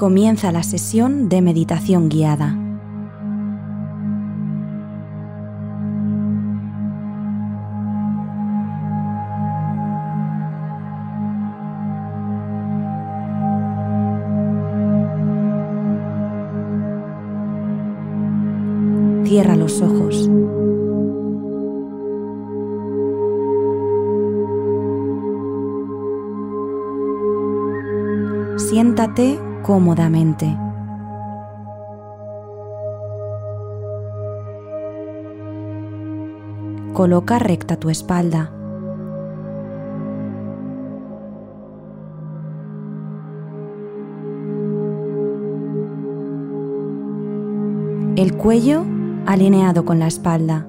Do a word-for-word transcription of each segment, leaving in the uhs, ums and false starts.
Comienza la sesión de meditación guiada. Cierra los ojos. Siéntate cómodamente. Coloca recta tu espalda. El cuello alineado con la espalda.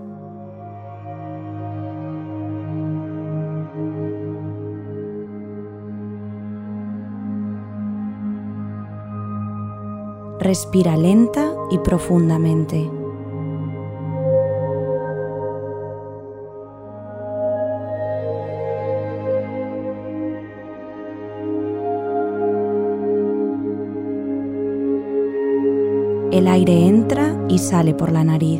Respira lenta y profundamente. El aire entra y sale por la nariz.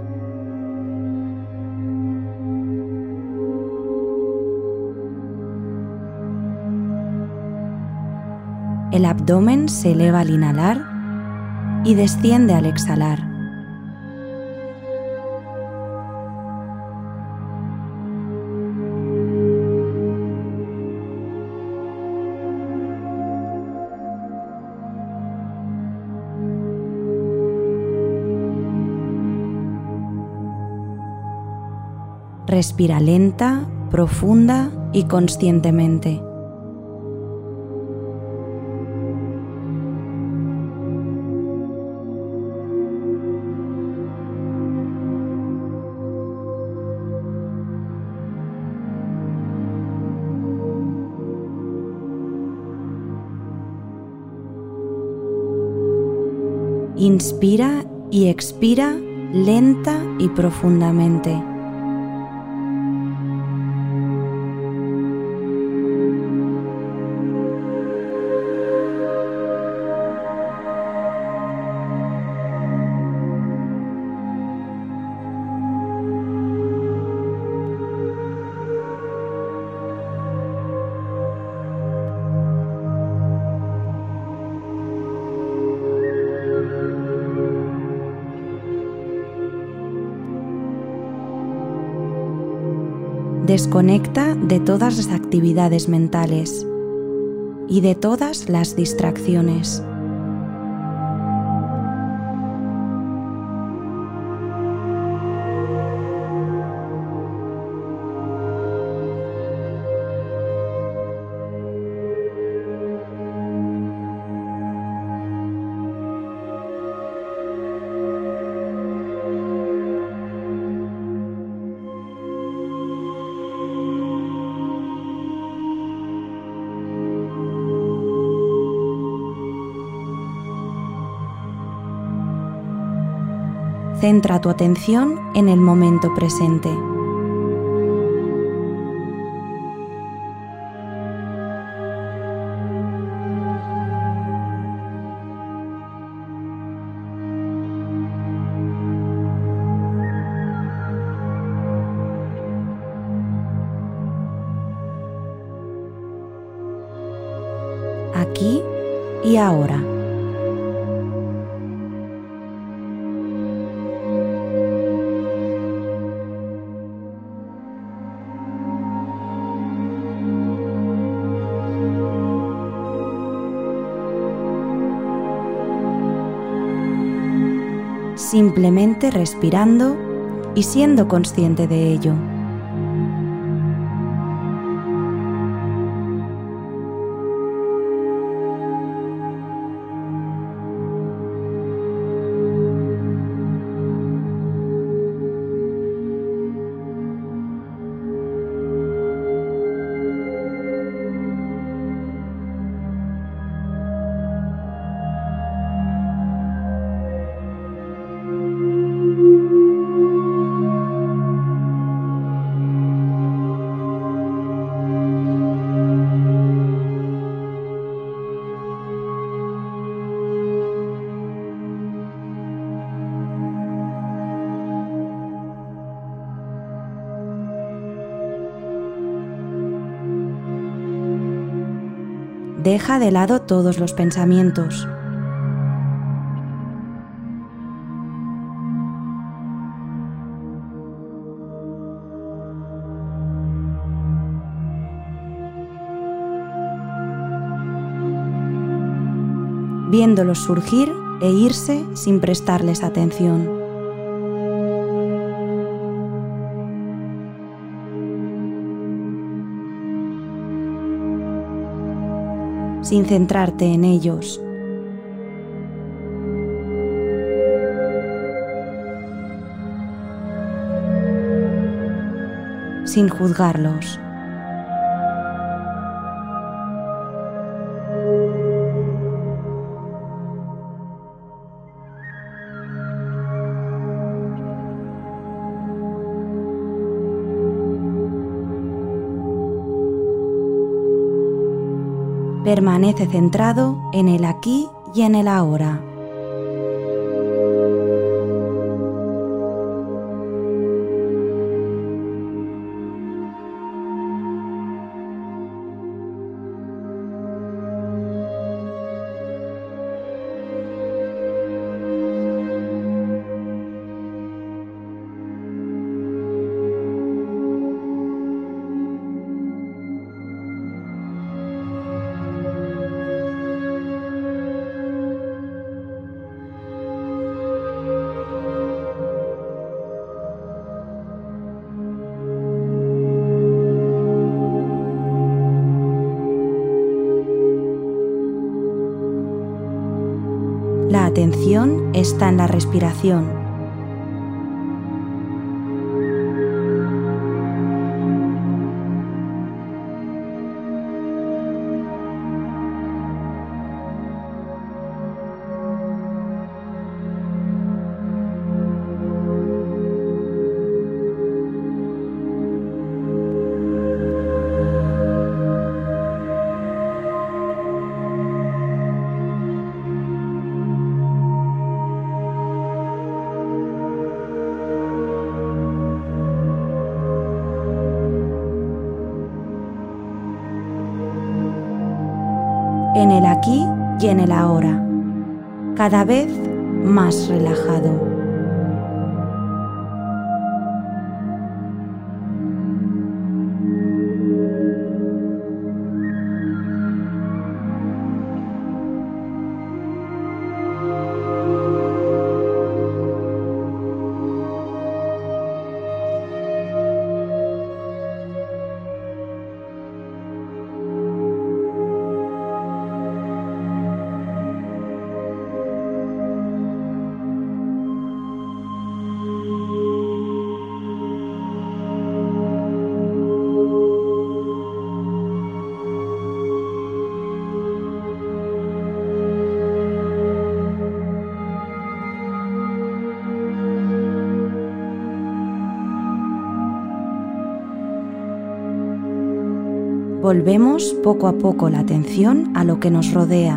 El abdomen se eleva al inhalar y desciende al exhalar. Respira lenta, profunda y conscientemente. Inspira y expira lenta y profundamente. Desconecta de todas las actividades mentales y de todas las distracciones. Centra tu atención en el momento presente. Aquí y ahora. Simplemente respirando y siendo consciente de ello. Deja de lado todos los pensamientos. Viéndolos surgir e irse sin prestarles atención. Sin centrarte en ellos. Sin juzgarlos. Permanece centrado en el aquí y en el ahora. La atención está en la respiración. En el aquí y en el ahora, cada vez más relajado. Volvemos poco a poco la atención a lo que nos rodea.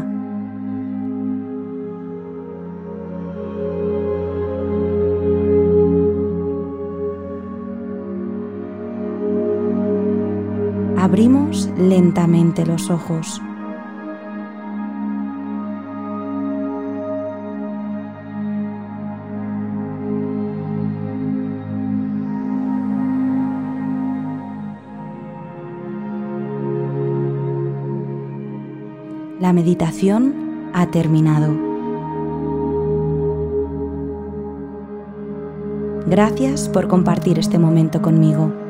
Abrimos lentamente los ojos. La meditación ha terminado. Gracias por compartir este momento conmigo.